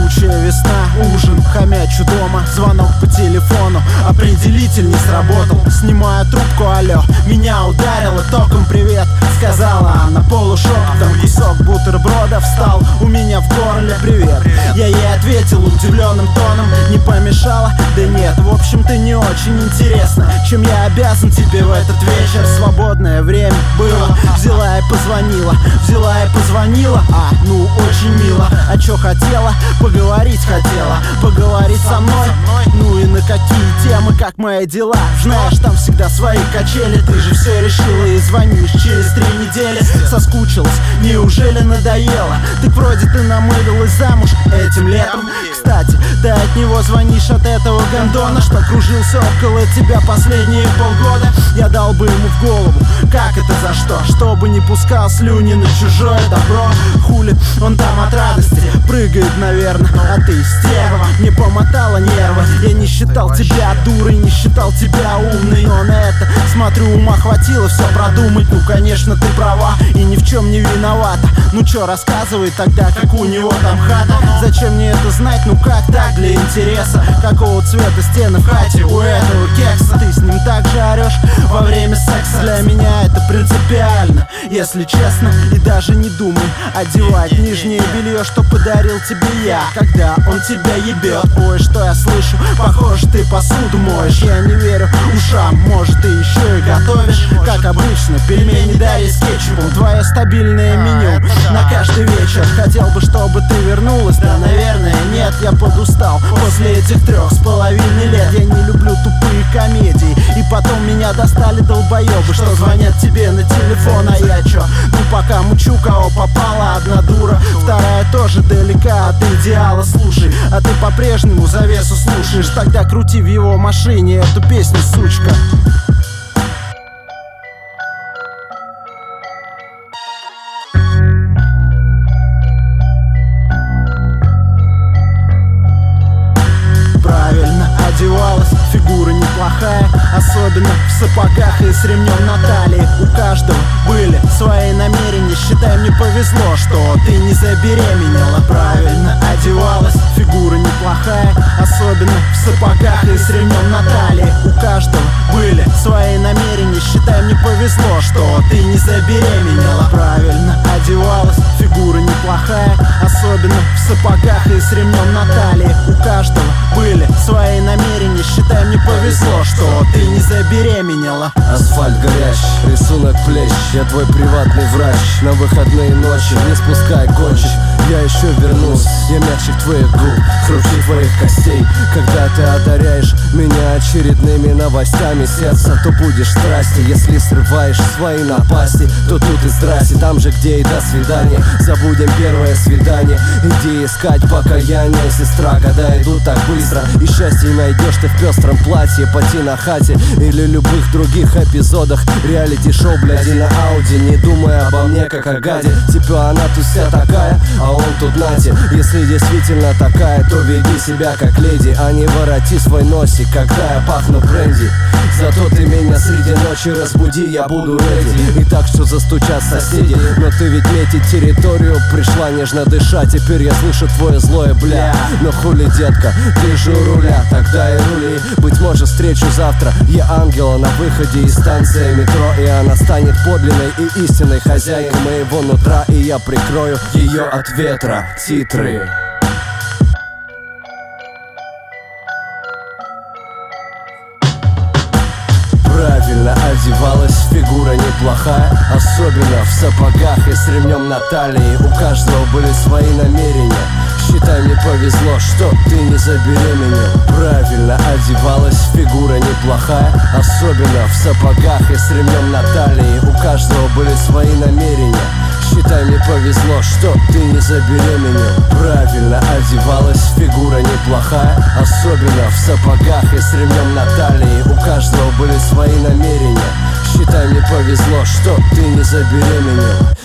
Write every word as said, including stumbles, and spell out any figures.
Колючая весна, ужин, хомячу дома, звонок по телефону, определитель не сработал. Снимаю трубку, алло, меня ударило током, привет, сказала она полушепотом. Кусок бутерброда встал у меня в горле, привет. Я ей ответил удивленным тоном, не помешало? Да нет, в общем-то не очень интересно, чем я обязан тебе в этот вечер. Свободное время было, взяла и позвонила, взяла и позвонила, а, ну очень мило. А чё хотела? Поговорить хотела, поговорить со мной. Ну и на какие темы, как мои дела? Знаешь, там всегда свои качели. Ты же все решила и звонишь через три недели. Соскучилась, неужели надоело? Так вроде ты намылилась замуж этим летом. Кстати, ты от него звонишь, от этого гондона, что кружился около тебя последние полгода. Я дал бы ему в голову, как это за что? Чтобы не пускал слюни на чужое добро. Хули он там от радости прыгает, наверное, а ты стерва. Не помотала нервы. Я не считал тебя дурой, не считал тебя умной, но на это, смотрю, ума хватило все продумать. Ну конечно ты права и ни в чем не виновата. Ну чё, рассказывай тогда, как у него там хата. Зачем мне это знать, ну как так, для интереса? Какого цвета стены в хате у этого кекса? Ты с ним так же орешь во время секса. Для меня это принципиально, если честно. И даже не думай одевать нижнее белье, что подарил тебе я, когда он тебя ебет. Ой, что я слышу, похоже, ты посуду моешь. Я не верю ушам, может ты еще и готовишь. Как обычно, пельмени Дарьи с кетчупом, твое стабильное меню на каждый вечер. Хотел бы, чтобы ты вернулась, да, наверное, нет. Я подустал после этих трех с половиной лет. Я не люблю тупые комедии, и потом меня достали долбоебы, что звонят тебе на телефон. А я чё? Ну пока мучу, кого попала. Одна дура, вторая тоже далека от идеала. Слушай, а ты по-прежнему завесу слушаешь? Тогда крути в его машине эту песню, сучка. Правильно одевалась, фигура неплохая, особенно в сапогах и с ремнем на талии. У каждого были свои намерения, считай, мне повезло, что ты не забеременела. Правильно одевалась, фигура неплохая, особенно в сапогах и с ремнем на талии. У каждого были свои намерения, считай, мне повезло, что ты не забеременела. Правильно одевалась, фигура неплохая, особенно в сапогах и с ремнем на талии. У каждого были свои намерения, считай, мне повезло, что ты не забеременела. Асфальт горящий, рисунок плещ, я твой приватный врач. На выходные ночи не спускай кончик, я еще вернусь. Я мячик твоих губ, хрупче твоих костей. Когда ты одаряешь меня очередными новостями сердца, то будешь в страсти. Если срываешь свои напасти, то тут и здрасте. Там же, где и до свидания, забудем первое свидание. Иди искать покаяние, сестра, когда идут так быстро. И счастье найдешь ты в пестром платье, поти на хате или любых других эпизодах реалити-шоу, бляди на ауди. Не думай обо мне как о гаде, типа она тут вся такая, а он тут нате. Если действительно такая, то веди себя как леди, а не вороти свой носик, когда я пахну бренди. Зато ты меня среди ночи разбуди, я буду реди. И так что застучат соседи, но ты ведь метить территорию пришла нежно дышать. Теперь я слышу твое злое бля. Но хули, детка, ты же у руля, тогда и рули. Быть может, встречу завтра я ангела на выходе из станции метро, и она станет подлинной и истинной хозяйкой моего нутра, и я прикрою ее от ветра. Титры. Правильно одевалась, фигура неплохая, особенно в сапогах и с ремнем на талии. У каждого были свои намерения, считай, мне повезло, что ты не забеременел. Правильно одевалась, фигура неплохая, особенно в сапогах и с ремнем на талии. У каждого были свои намерения, считай, мне повезло, что ты не забеременел. Правильно одевалась, фигура неплохая, особенно в сапогах и с ремнем на талии. У каждого были свои намерения, считай, мне повезло, что ты не забеременел.